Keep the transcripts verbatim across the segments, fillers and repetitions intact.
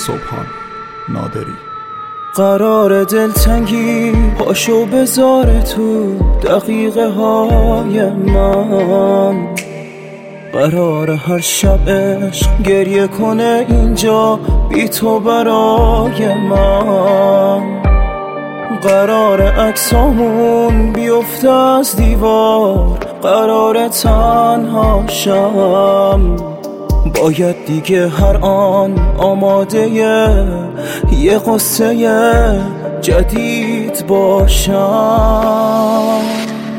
سبحان نادری. قرار دلتنگی پاشو بذاره تو دقیقه های من، قرار هر شب عشق گریه کنه اینجا بی تو برای من، قرار عکسامون بیفته از دیوار، قرار تنها شم، باید دیگه هر آن آماده یه قصه جدید باشم.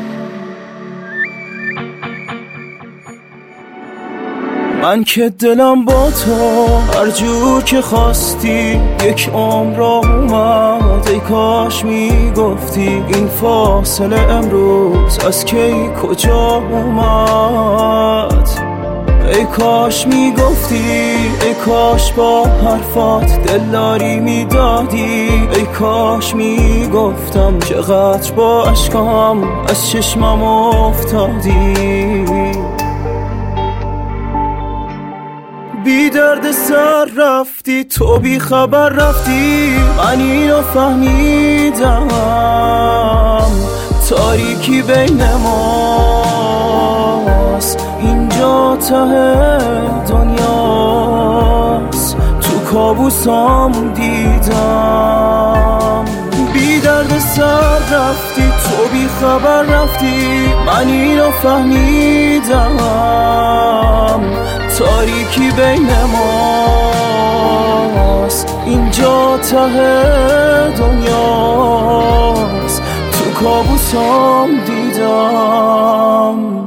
من که دلم با تو هر جور که خواستی یک عمر را اومد، ای کاش میگفتی این فاصله امروز از کی کجا اومد، ای کاش میگفتی، ای کاش با حرفات دلداری میدادی، ای کاش میگفتم چقدر با اشکام از چشمم افتادی. بی درد سر رفتی تو، بی خبر رفتی، من اینو فهمیدم، تاریکی بین ماست، اینجا ته دنیاست، تو کابوسام دیدم. بی درد سر رفتی تو، بی خبر رفتی، من اینو فهمیدم، تاریکی بین ماست، اینجا ته دنیاست، تو کابوسام دیدم.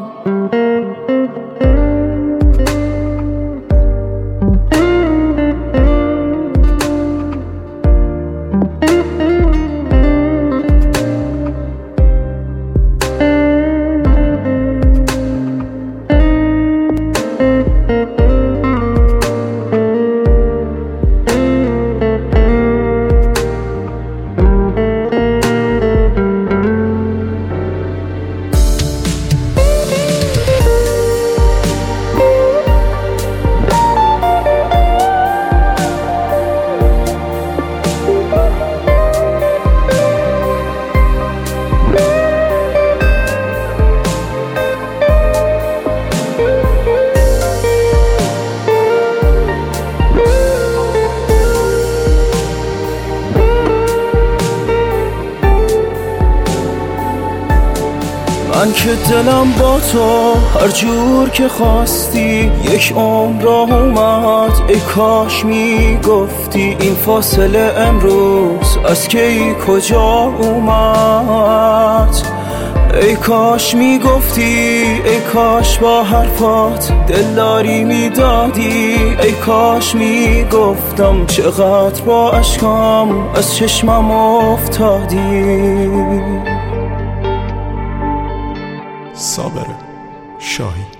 من که دلم با تو هر جور که خواستی یک عمر را اومد، ای کاش میگفتی این فاصله امروز از کی کجا اومد، ای کاش میگفتی، ای کاش با حرفات دلداری میدادی، ای کاش میگفتم چقدر با اشکام از چشمم افتادی. صابر شاهی.